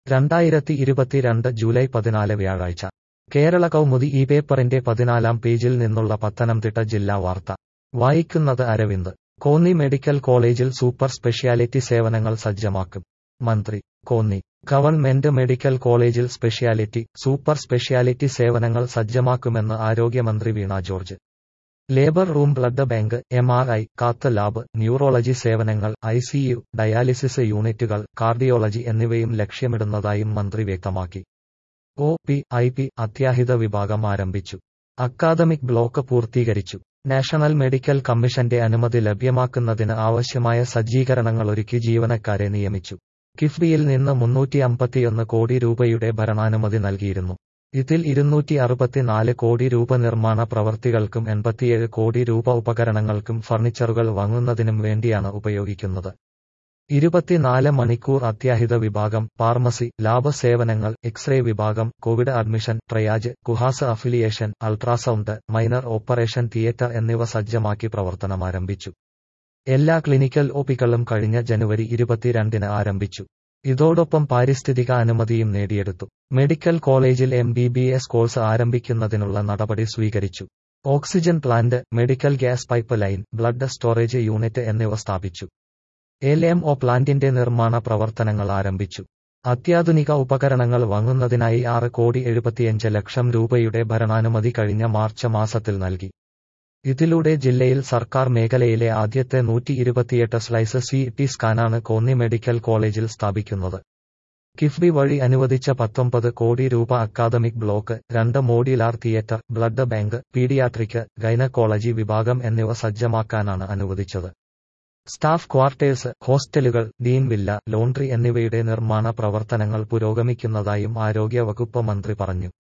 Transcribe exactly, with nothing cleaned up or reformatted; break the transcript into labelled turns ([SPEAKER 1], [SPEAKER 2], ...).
[SPEAKER 1] രണ്ടായിരത്തി ഇരുപത്തിരണ്ട് ജൂലൈ പതിനാല് വ്യാഴാഴ്ച കേരള കൗമുദി ഈ പേപ്പറിന്റെ പതിനാലാം പേജിൽ നിന്നുള്ള പത്തനംതിട്ട ജില്ലാ വാർത്ത വായിക്കുന്നത് അരവിന്ദ്. കോന്നി മെഡിക്കൽ കോളേജിൽ സൂപ്പർ സ്പെഷ്യാലിറ്റി സേവനങ്ങൾ സജ്ജമാക്കും. മന്ത്രി കോന്നി ഗവൺമെന്റ് മെഡിക്കൽ കോളേജിൽ സ്പെഷ്യാലിറ്റി, സൂപ്പർ സ്പെഷ്യാലിറ്റി സേവനങ്ങൾ സജ്ജമാക്കുമെന്ന് ആരോഗ്യമന്ത്രി Veena George. Labour room, blood bank, M R I, cath lab, neurology സേവനങ്ങൾ, ഐ സി യു, ഡയാലിസിസ് യൂണിറ്റുകൾ, കാർഡിയോളജി എന്നിവയും ലക്ഷ്യമിടുന്നതായും മന്ത്രി വ്യക്തമാക്കി. ഒ പി, ഐ പി, അത്യാഹിത വിഭാഗം ആരംഭിച്ചു. അക്കാദമിക് ബ്ലോക്ക് പൂർത്തീകരിച്ചു. നാഷണൽ മെഡിക്കൽ കമ്മീഷന്റെ അനുമതി ലഭ്യമാക്കുന്നതിന് ആവശ്യമായ സജ്ജീകരണങ്ങളൊരുക്കി ജീവനക്കാരെ നിയമിച്ചു. കിഫ്ബിയിൽ നിന്ന് മുന്നൂറ്റി അമ്പത്തിയൊന്ന് കോടി രൂപയുടെ ഭരണാനുമതി നൽകിയിരുന്നു. ഇതിൽ ഇരുന്നൂറ്റി അറുപത്തിനാല് കോടി രൂപ നിർമ്മാണ പ്രവൃത്തികൾക്കും എൺപത്തിയേഴ് കോടി രൂപ ഉപകരണങ്ങൾക്കും ഫർണിച്ചറുകൾ വാങ്ങുന്നതിനും വേണ്ടിയാണ് ഉപയോഗിക്കുന്നത്. ഇരുപത്തിനാല് മണിക്കൂർ അത്യാഹിത വിഭാഗം, ഫാർമസി, ലാബ് സേവനങ്ങൾ, എക്സ്റേ വിഭാഗം, covid admission, triage, KUHAS affiliation, ultrasound, minor operation theatre എന്നിവ സജ്ജമാക്കി പ്രവർത്തനമാരംഭിച്ചു. എല്ലാ ക്ലിനിക്കൽ ഒ പികളും കഴിഞ്ഞ ജനുവരി ഇരുപത്തിരണ്ടിന് ആരംഭിച്ചു. ഇതോടൊപ്പം പാരിസ്ഥിതിക അനുമതിയും നേടിയെടുത്തു. മെഡിക്കൽ കോളേജിൽ M B B S course ആരംഭിക്കുന്നതിനുള്ള നടപടി സ്വീകരിച്ചു. Oxygen plant, medical gas pipe line, blood storage unit എന്നിവ സ്ഥാപിച്ചു. എൽ എം ഒ പ്ലാന്റിന്റെ നിർമ്മാണ പ്രവർത്തനങ്ങൾ ആരംഭിച്ചു. അത്യാധുനിക ഉപകരണങ്ങൾ വാങ്ങുന്നതിനായി ആറ് കോടി എഴുപത്തിയഞ്ച് ലക്ഷം രൂപയുടെ ഭരണാനുമതി കഴിഞ്ഞ മാർച്ച് മാസത്തിൽ നൽകി. ഇതിലൂടെ ജില്ലയിൽ സർക്കാർ മേഖലയിലെ ആദ്യത്തെ നൂറ്റി ഇരുപത്തിയെട്ട് സ്ലൈസ് സി ടി സ്കാനാണ് കോന്നി മെഡിക്കൽ കോളേജിൽ സ്ഥാപിക്കുന്നത്. കിഫ്ബി വഴി അനുവദിച്ച പത്തൊമ്പത് കോടി രൂപ അക്കാദമിക് ബ്ലോക്ക്, രണ്ട് modular theatre, blood bank, paediatric, gynaecology വിഭാഗം എന്നിവ സജ്ജമാക്കാനാണ് അനുവദിച്ചത്. സ്റ്റാഫ് ക്വാർട്ടേഴ്സ്, ഹോസ്റ്റലുകൾ, ഡീൻ വില്ല, ലോണ്ടറി എന്നിവയുടെ നിർമ്മാണ പ്രവർത്തനങ്ങൾ പുരോഗമിക്കുന്നതായും ആരോഗ്യ വകുപ്പ് മന്ത്രി പറഞ്ഞു.